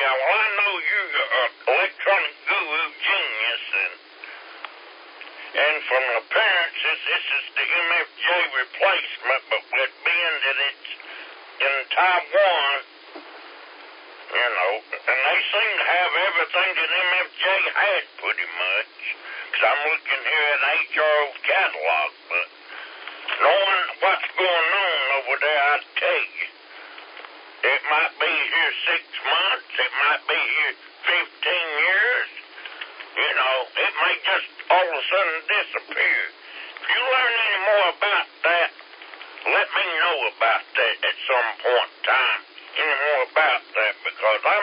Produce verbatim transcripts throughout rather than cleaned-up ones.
Yeah, well, I know you're an electronic guru genius, and and from appearances, this is the M F J replacement, but with being that it's in Taiwan, you know, and they seem to have everything that M F J had pretty much, because I'm looking here at H R O's catalog, but knowing what's going on over there, I tell you, it might be here six months, it might be here fifteen years, you know, it may just all of a sudden disappear. If you learn any more about that, let me know about that at some point in time, any more about that, because I'm,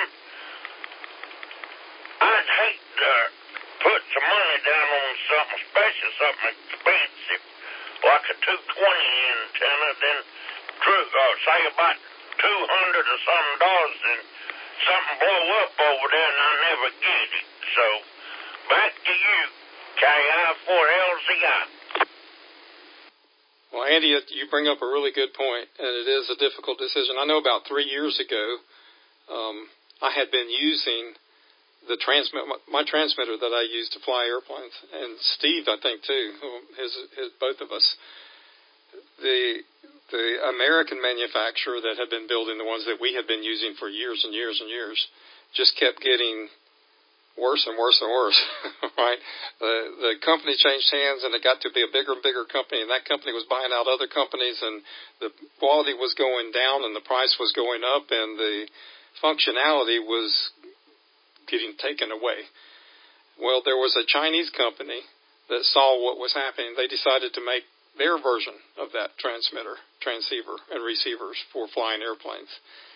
I'd hate to put some money down on something, especially something expensive, like a two twenty antenna, then true, uh, say about two hundred or something dollars, and something blow up over there and I never get it. So, back to you, K I four L Z I. Well, Andy, you bring up a really good point, and it is a difficult decision. I know about three years ago, um, I had been using the transmit my transmitter that I use to fly airplanes, and Steve, I think too, his, his both of us. The the American manufacturer that had been building the ones that we had been using for years and years and years just kept getting worse and worse and worse, right? The the company changed hands, and it got to be a bigger and bigger company, and that company was buying out other companies, and the quality was going down, and the price was going up, and the functionality was getting taken away. Well, there was a Chinese company that saw what was happening. They decided to make their version of that transmitter, transceiver, and receivers for flying airplanes.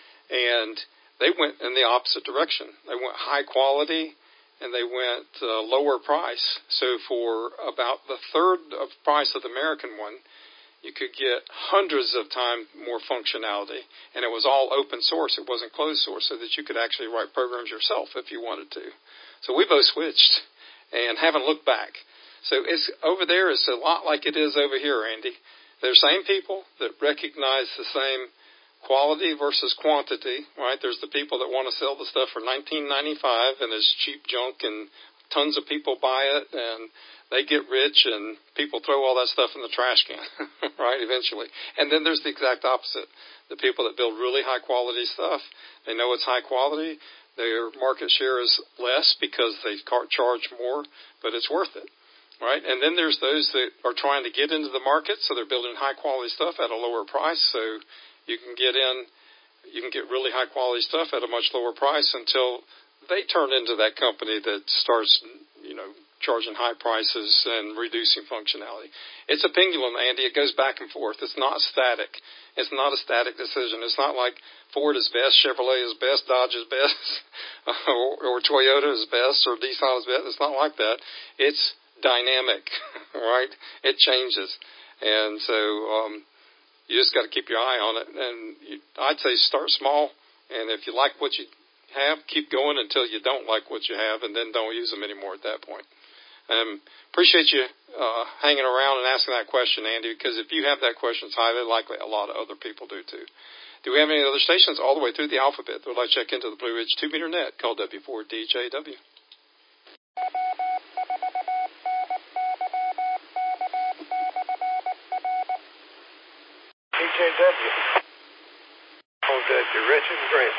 And they went in the opposite direction. They went high quality, and they went uh, lower price. So for about the third of the price of the American one, you could get hundreds of times more functionality, and it was all open source. It wasn't closed source, so that you could actually write programs yourself if you wanted to. So we both switched and haven't looked back. So it's over there, it's a lot like it is over here, Andy. They're the same people that recognize the same quality versus quantity, right? There's the people that want to sell the stuff for nineteen ninety-five and it's cheap junk, and tons of people buy it, and they get rich, and people throw all that stuff in the trash can, right, eventually. And then there's the exact opposite. The people that build really high-quality stuff, they know it's high quality. Their market share is less because they charge more, but it's worth it. Right, and then there's those that are trying to get into the market, so they're building high-quality stuff at a lower price, so you can get in, you can get really high-quality stuff at a much lower price until they turn into that company that starts, you know, charging high prices and reducing functionality. It's a pendulum, Andy. It goes back and forth. It's not static. It's not a static decision. It's not like Ford is best, Chevrolet is best, Dodge is best, or, or Toyota is best, or Nissan is best. It's not like that. It's dynamic, right? It changes. And so um, you just got to keep your eye on it. And you, I'd say start small, and if you like what you have, keep going until you don't like what you have, and then don't use them anymore at that point. Um, appreciate you uh, hanging around and asking that question, Andy, because if you have that question, it's highly likely a lot of other people do too. Do we have any other stations all the way through the alphabet that would like to check into the Blue Ridge two meter net called W four D J W? D J W. Oh, good. You're Richard Grant.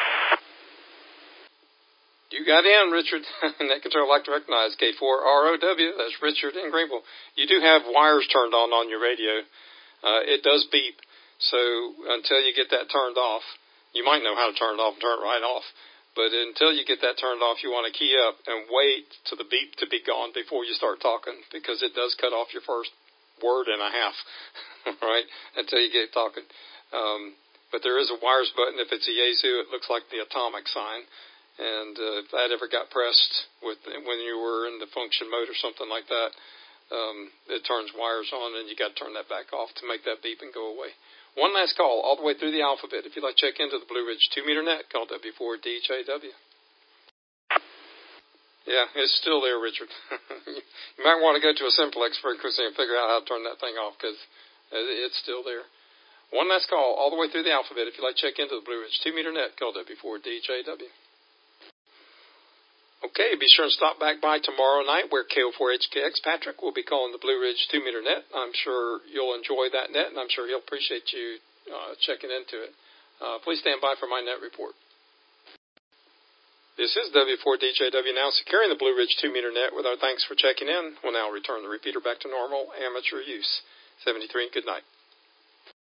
You got in, Richard. Net Control like to recognize K four R O W. That's Richard in Greenville. You do have wires turned on on your radio. Uh, it does beep. So until you get that turned off, you might know how to turn it off and turn it right off. But until you get that turned off, you want to key up and wait to the beep to be gone before you start talking, because it does cut off your first word and a half, right, until you get talking. Um, but there is a wires button. If it's a Yaesu, it looks like the atomic sign. And uh, if that ever got pressed with when you were in the function mode or something like that, um, it turns wires on, and you got to turn that back off to make that beep and go away. One last call all the way through the alphabet. If you'd like to check into the Blue Ridge two meter net, call W four D J W. Yeah, it's still there, Richard. You might want to go to a simplex frequency and figure out how to turn that thing off, because it's still there. One last call all the way through the alphabet. If you'd like to check into the Blue Ridge two meter net, call W four D J W. Okay, be sure and stop back by tomorrow night where K O four H K X Patrick will be calling the Blue Ridge two meter net. I'm sure you'll enjoy that net, and I'm sure he'll appreciate you uh, checking into it. Uh, please stand by for my net report. This is W four D J W now securing the Blue Ridge two meter net with our thanks for checking in. We'll now return the repeater back to normal amateur use. seventy-three, good night.